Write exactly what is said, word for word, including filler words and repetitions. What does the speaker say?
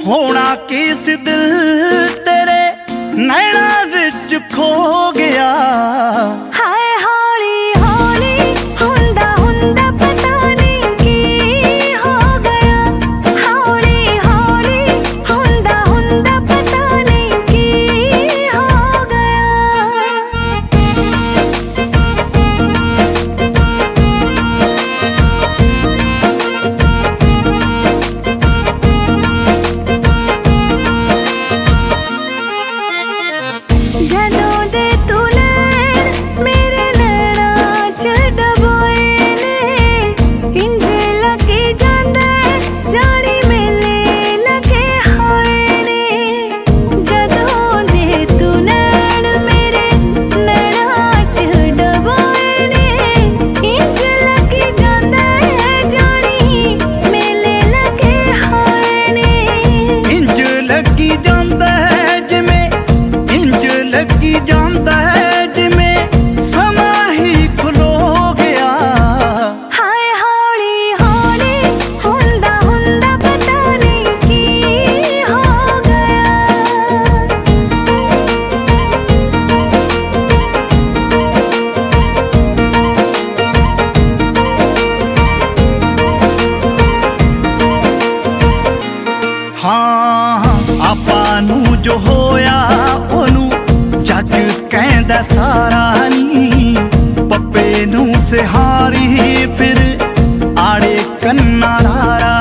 होना किस दिल तेरे नैना विच खो गया। हाय हौली हौली हुंदा हुंदा पता नहीं की हो गया। हौली हौली हुंदा हुंदा पता नहीं की हो गया। जदों दे तू नैन मेरे नैना च डबोए ने, इंज लगी जांदा जानी मेले लगे होए ने। जदों दे तू नैन मेरे नैना च डबोए ने, इंज लगी जांदा जानी मेले लगे होए ने। इंज लगी जांदा लगी जांदा है जिमें समा ही खलो गया। हाय हौली हौली हुंदा हुंदा पता नहीं की हो गया। हाँ आपा नू जो होया ओनू जग कहंदा सारा नी, पप्पे नू सिहारी फिर आड़े कन्ना रारा।